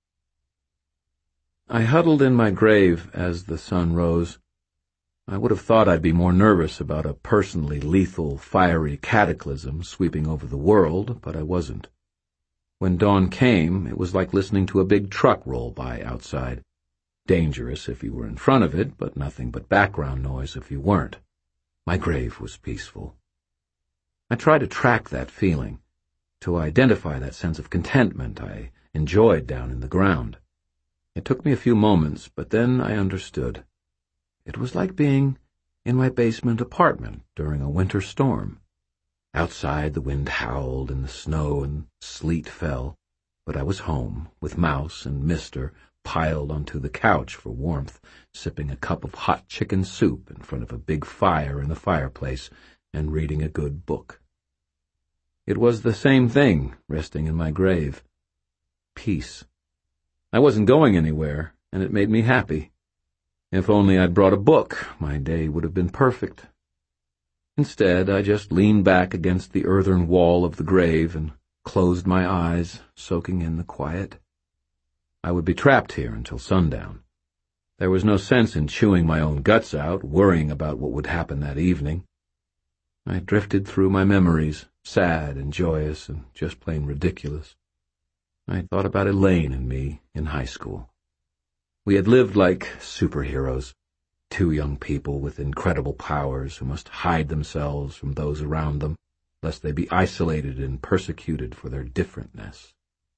I huddled in my grave as the sun rose. I would have thought I'd be more nervous about a personally lethal, fiery cataclysm sweeping over the world, but I wasn't. When dawn came, it was like listening to a big truck roll by outside. Dangerous if you were in front of it, but nothing but background noise if you weren't. My grave was peaceful. I tried to track that feeling, to identify that sense of contentment I enjoyed down in the ground. It took me a few moments, but then I understood. It was like being in my basement apartment during a winter storm. Outside the wind howled and the snow and sleet fell, but I was home with Mouse and Mister piled onto the couch for warmth, sipping a cup of hot chicken soup in front of a big fire in the fireplace and reading a good book. It was the same thing resting in my grave. Peace. I wasn't going anywhere, and it made me happy. If only I'd brought a book, my day would have been perfect. Instead, I just leaned back against the earthen wall of the grave and closed my eyes, soaking in the quiet. I would be trapped here until sundown. There was no sense in chewing my own guts out, worrying about what would happen that evening. I drifted through my memories, sad and joyous and just plain ridiculous. I thought about Elaine and me in high school. We had lived like superheroes, two young people with incredible powers who must hide themselves from those around them, lest they be isolated and persecuted for their differentness.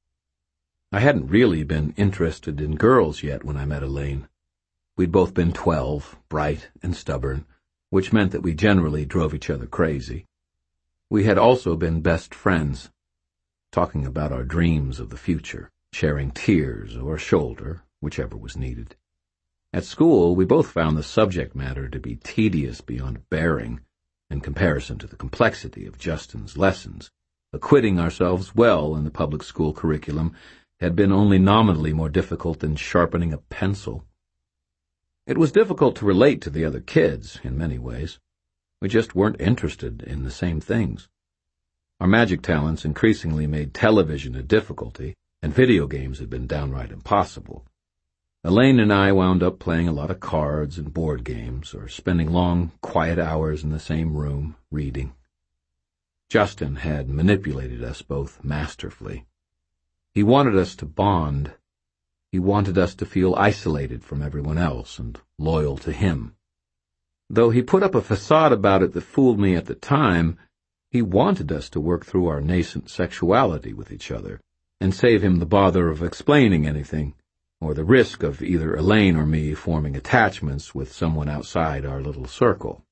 I hadn't really been interested in girls yet when I met Elaine. We'd both been twelve, bright and stubborn, which meant that we generally drove each other crazy. We had also been best friends, talking about our dreams of the future, sharing tears or a shoulder, whichever was needed. At school, we both found the subject matter to be tedious beyond bearing in comparison to the complexity of Justin's lessons. Acquitting ourselves well in the public school curriculum had been only nominally more difficult than sharpening a pencil. It was difficult to relate to the other kids in many ways. We just weren't interested in the same things. Our magic talents increasingly made television a difficulty, and video games had been downright impossible. Elaine and I wound up playing a lot of cards and board games, or spending long, quiet hours in the same room, reading. Justin had manipulated us both masterfully. He wanted us to bond. He wanted us to feel isolated from everyone else and loyal to him. Though he put up a facade about it that fooled me at the time, he wanted us to work through our nascent sexuality with each other and save him the bother of explaining anything, or the risk of either Elaine or me forming attachments with someone outside our little circle.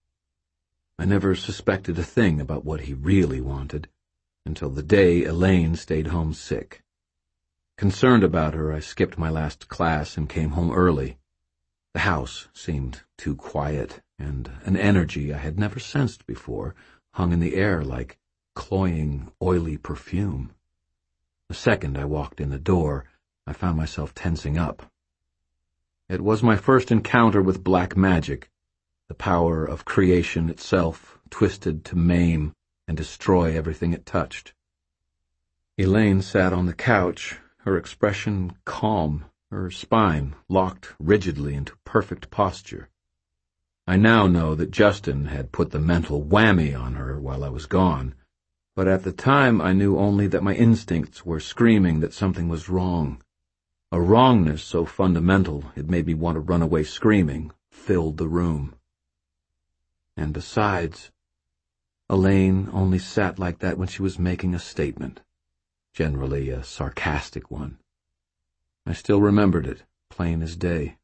I never suspected a thing about what he really wanted until the day Elaine stayed home sick. Concerned about her, I skipped my last class and came home early. The house seemed too quiet, and an energy I had never sensed before hung in the air like cloying, oily perfume. The second I walked in the door, I found myself tensing up. It was my first encounter with black magic, the power of creation itself, twisted to maim and destroy everything it touched. Elaine sat on the couch, her expression calm, her spine locked rigidly into perfect posture. I now know that Justin had put the mental whammy on her while I was gone, but at the time I knew only that my instincts were screaming that something was wrong. A wrongness so fundamental it made me want to run away screaming filled the room. And besides, Elaine only sat like that when she was making a statement, generally a sarcastic one. I still remembered it, plain as day.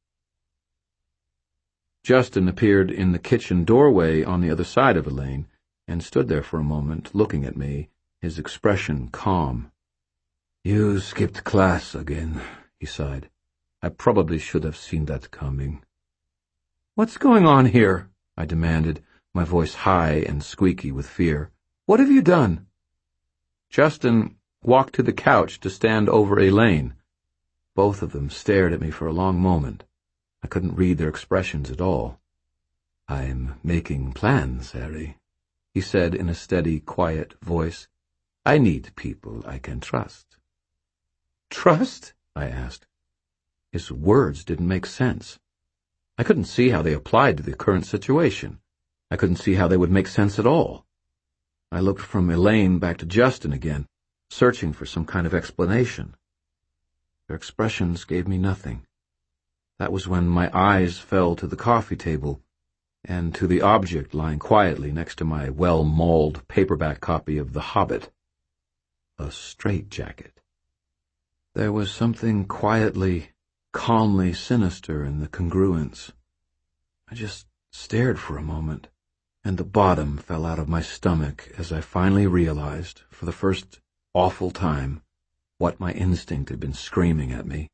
Justin appeared in the kitchen doorway on the other side of Elaine and stood there for a moment, looking at me, his expression calm. "You skipped class again," he sighed. "I probably should have seen that coming." "What's going on here?" I demanded, my voice high and squeaky with fear. "What have you done?" Justin walked to the couch to stand over Elaine. Both of them stared at me for a long moment. I couldn't read their expressions at all. "I'm making plans, Harry," he said in a steady, quiet voice. "I need people I can trust." "Trust?" I asked. His words didn't make sense. I couldn't see how they applied to the current situation. I couldn't see how they would make sense at all. I looked from Elaine back to Justin again, searching for some kind of explanation. Their expressions gave me nothing. That was when my eyes fell to the coffee table and to the object lying quietly next to my well-mauled paperback copy of The Hobbit. A straitjacket. There was something quietly, calmly sinister in the congruence. I just stared for a moment, and the bottom fell out of my stomach as I finally realized, for the first awful time, what my instinct had been screaming at me.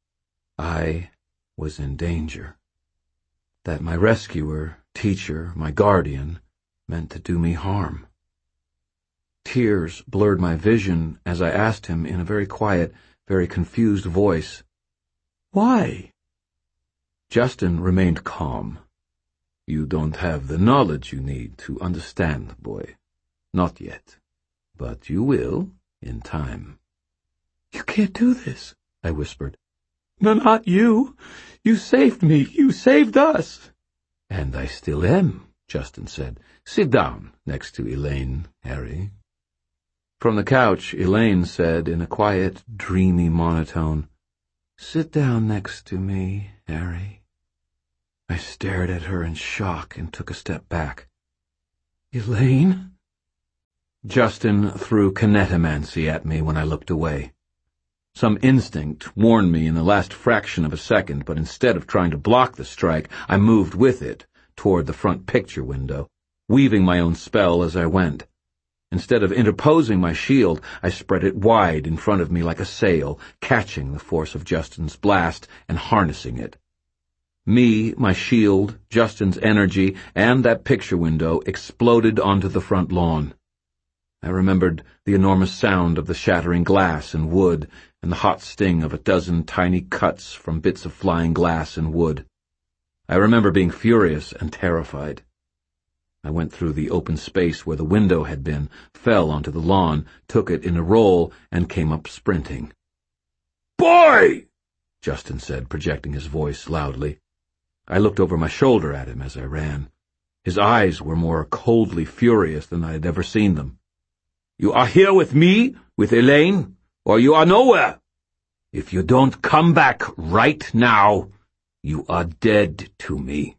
I was in danger. That my rescuer, teacher, my guardian, meant to do me harm. Tears blurred my vision as I asked him in a very quiet, very confused voice, "Why?" Justin remained calm. "You don't have the knowledge you need to understand, boy. Not yet. But you will, in time." "You can't do this," I whispered. "No, not you. You saved me. You saved us." "And I still am," Justin said. "Sit down next to Elaine, Harry." From the couch, Elaine said in a quiet, dreamy monotone, "Sit down next to me, Harry." I stared at her in shock and took a step back. "Elaine?" Justin threw kinetomancy at me when I looked away. Some instinct warned me in the last fraction of a second, but instead of trying to block the strike, I moved with it toward the front picture window, weaving my own spell as I went. Instead of interposing my shield, I spread it wide in front of me like a sail, catching the force of Justin's blast and harnessing it. Me, my shield, Justin's energy, and that picture window exploded onto the front lawn. I remembered the enormous sound of the shattering glass and wood, and the hot sting of a dozen tiny cuts from bits of flying glass and wood. I remember being furious and terrified. I went through the open space where the window had been, fell onto the lawn, took it in a roll, and came up sprinting. "Boy!" Justin said, projecting his voice loudly. I looked over my shoulder at him as I ran. His eyes were more coldly furious than I had ever seen them. "You are here with me, with Elaine, or you are nowhere. If you don't come back right now, you are dead to me."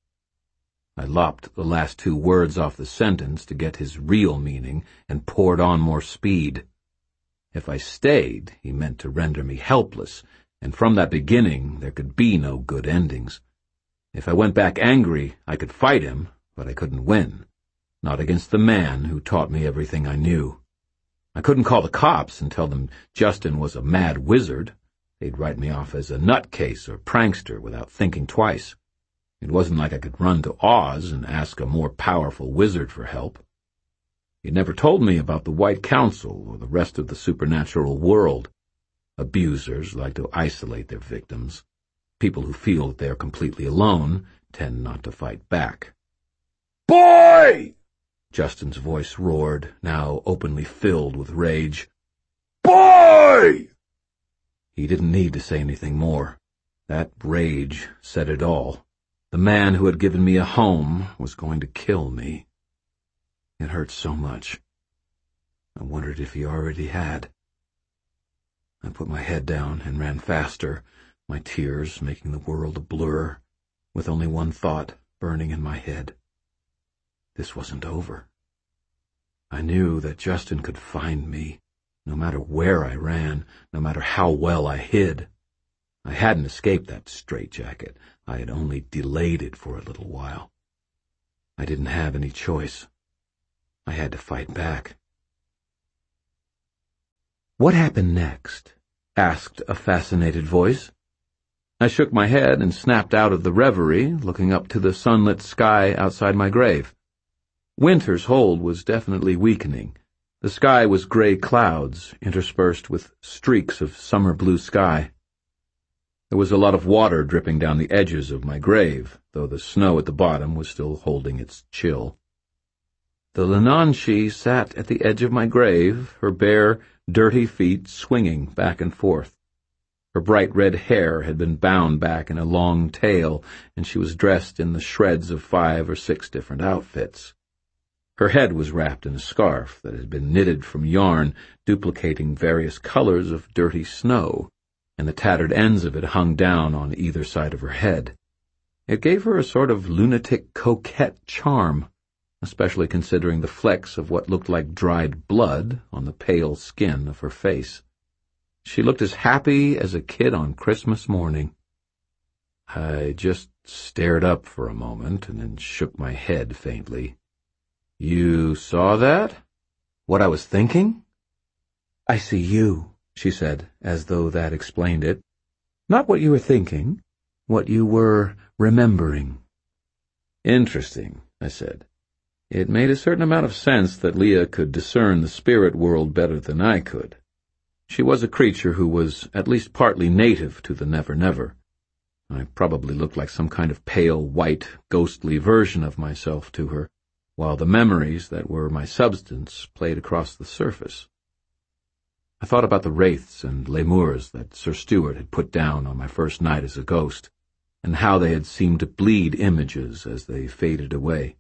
I lopped the last two words off the sentence to get his real meaning and poured on more speed. If I stayed, he meant to render me helpless, and from that beginning there could be no good endings. If I went back angry, I could fight him, but I couldn't win. Not against the man who taught me everything I knew. I couldn't call the cops and tell them Justin was a mad wizard. They'd write me off as a nutcase or prankster without thinking twice. It wasn't like I could run to Oz and ask a more powerful wizard for help. He'd never told me about the White Council or the rest of the supernatural world. Abusers like to isolate their victims. People who feel that they are completely alone tend not to fight back.
Boy!
Justin's voice roared, now openly filled with rage.
Boy!
He didn't need to say anything more. That rage said it all. The man who had given me a home was going to kill me. It hurt so much. I wondered if he already had. I put my head down and ran faster, my tears making the world a blur, with only one thought burning in my head. This wasn't over. I knew that Justin could find me, no matter where I ran, no matter how well I hid. I hadn't escaped that straitjacket. I had only delayed it for a little while. I didn't have any choice. I had to fight back. "What happened next?" asked a fascinated voice. I shook my head and snapped out of the reverie, looking up to the sunlit sky outside my grave. Winter's hold was definitely weakening. The sky was gray clouds, interspersed with streaks of summer blue sky. There was a lot of water dripping down the edges of my grave, though the snow at the bottom was still holding its chill. The Lananshi sat at the edge of my grave, her bare, dirty feet swinging back and forth. Her bright red hair had been bound back in a long tail, and she was dressed in the shreds of five or six different outfits. Her head was wrapped in a scarf that had been knitted from yarn, duplicating various colors of dirty snow, and the tattered ends of it hung down on either side of her head. It gave her a sort of lunatic coquette charm, especially considering the flecks of what looked like dried blood on the pale skin of her face. She looked as happy as a kid on Christmas morning. I just stared up for a moment and then shook my head faintly. "You saw that? What I was thinking?" "I see you," she said, as though that explained it. "Not what you were thinking, what you were remembering." "Interesting," I said. It made a certain amount of sense that Leah could discern the spirit world better than I could. She was a creature who was at least partly native to the Never Never. I probably looked like some kind of pale, white, ghostly version of myself to her, while the memories that were my substance played across the surface. I thought about the wraiths and lemurs that Sir Stuart had put down on my first night as a ghost, and how they had seemed to bleed images as they faded away.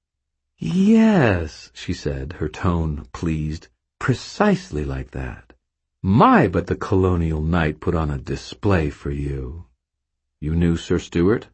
"Yes," she said, her tone pleased, "precisely like that. My, but the colonial night put on a display for you." "You knew Sir Stuart?"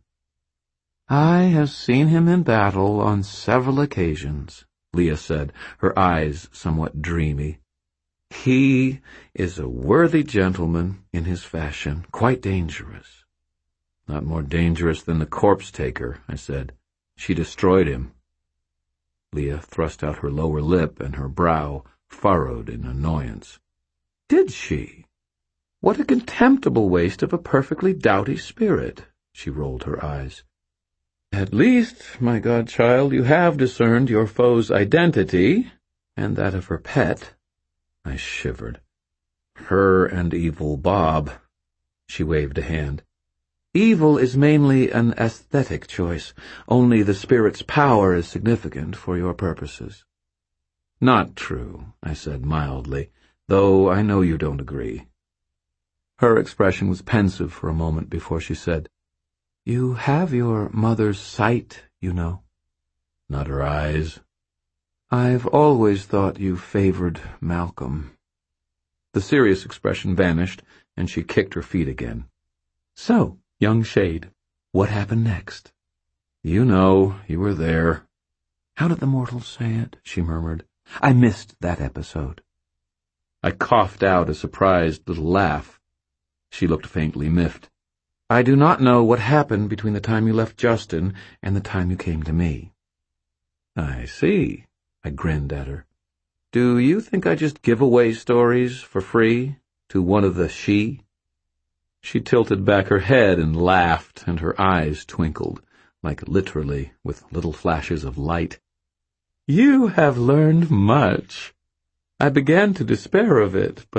"I have seen him in battle on several occasions," Leah said, her eyes somewhat dreamy. "He is a worthy gentleman in his fashion, quite dangerous." "Not more dangerous than the corpse taker," I said. "She destroyed him." Leah thrust out her lower lip and her brow furrowed in annoyance. "Did she? What a contemptible waste of a perfectly doughty spirit," she rolled her eyes. "At least, my godchild, you have discerned your foe's identity, and that of her pet." I shivered. "Her and Evil Bob." She waved a hand. "Evil is mainly an aesthetic choice. Only the spirit's power is significant for your purposes." "Not true," I said mildly, "though I know you don't agree." Her expression was pensive for a moment before she said, "You have your mother's sight, you know." "Not her eyes." "I've always thought you favored Malcolm." The serious expression vanished, and she kicked her feet again. "So, young shade, what happened next?" "You know, you were there." "How did the mortals say it?" she murmured. "I missed that episode." I coughed out a surprised little laugh. She looked faintly miffed. "I do not know what happened between the time you left Justin and the time you came to me." "I see," I grinned at her. "Do you think I just give away stories for free to one of the she?" She tilted back her head and laughed, and her eyes twinkled, like literally with little flashes of light. "You have learned much. I began to despair of it, but